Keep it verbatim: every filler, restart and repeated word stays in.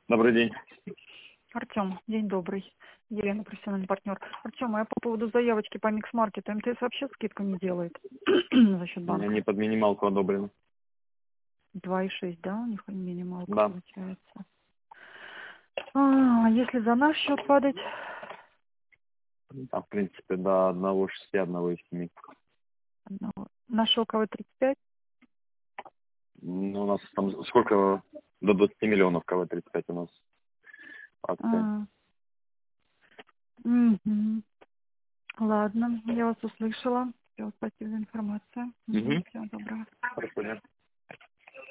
Добрый день. Артем, день добрый. Елена, профессиональный партнер. Артем, а я по поводу заявочки по микс-маркету. МТС вообще скидку не делает за счет У меня банка. не под минималку одобрено. два и шесть, да, у них минималка Да. получается. А, если за наш счет падать? Там, в принципе, до одного шести, одного и семи. Одного. Наш около тридцать пять. Ну, у нас там сколько? До двадцати миллионов КВ тридцать пять у нас акция. А, угу. Ладно, я вас услышала. Все, спасибо за информацию. Угу. Угу. Всего доброго. Хорошо, да.